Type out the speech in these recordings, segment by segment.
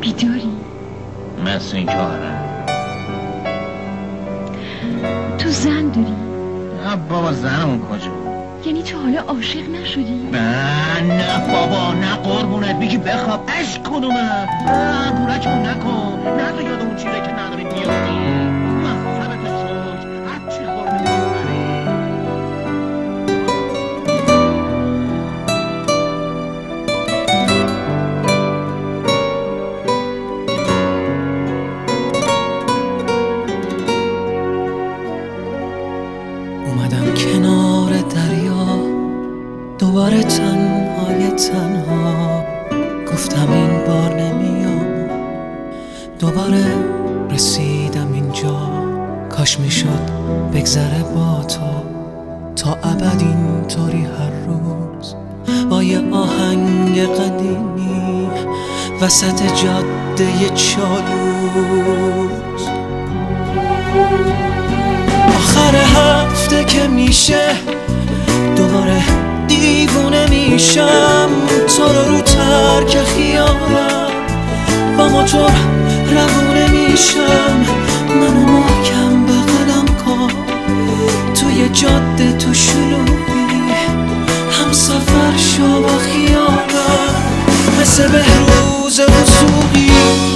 بیداری؟ مثل این که آره. تو زن داری؟ نه بابا زنمون کجا؟ یعنی تو حالا عاشق نشدی؟ نه بابا نه قربونت بگی بخواب عشق کنومه بورکمون نکن نه تو یاد اون چیزه که نداری بیادی مصابت چوش هرچی خورده میبری. اومدم کنار دریا دوباره تنهای تنها، گفتم این بار نمیام. دوباره رسیدم اینجا، کاش میشد بگذره با تو تا ابد اینطوری هر روز با یه آهنگ قدیمی وسط جاده چالوس. آخر هفته که میشه دوباره دیوونه میشم، تو رو ترک خیالم با موتور روونه میشم. منو محکم بغلم کن توی جاده تو شلوغی، هم سفر شو با خیالم مثل بهروز وثوقی.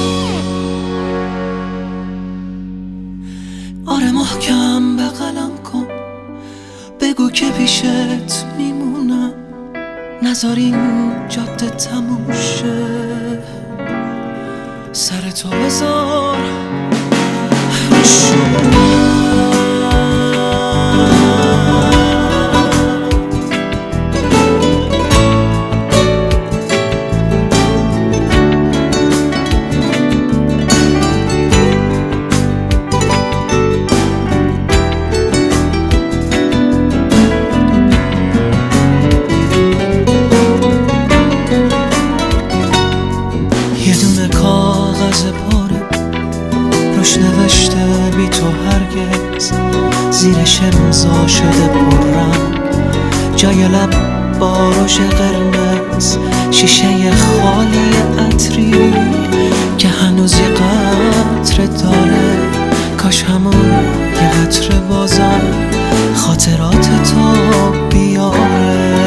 آره محکم بغلم کن، بگو که پیشت میمونم، نذار این جاده تموم شه. سر تو بذار یه دونه کاغذ پاره روش نوشته بی تو هرگز، زیرش امضا شده پررنگ جای لب با رژ قرمز، شیشه خالی عطری که هنوز یه قطره داره، کاش همون یه قطره بازم خاطرات تو بیاره.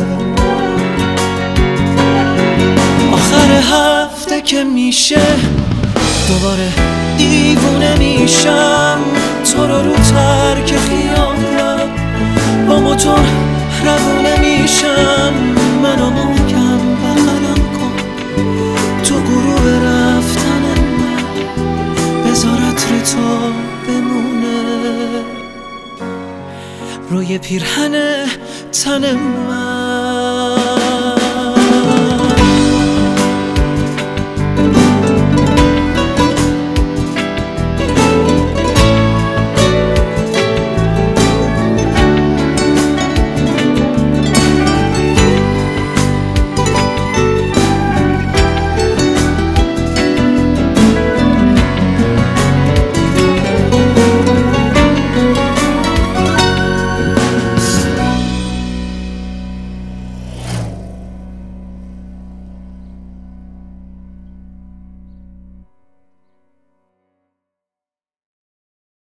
آخر هفته که میشه دوباره دیوونه میشم، تو رو ترک خیالم با موتور روونه میشم. منو محکم بغلم کن تو غروب رفتن من، بذار عطر تو بمونه روی پیرهن تن من.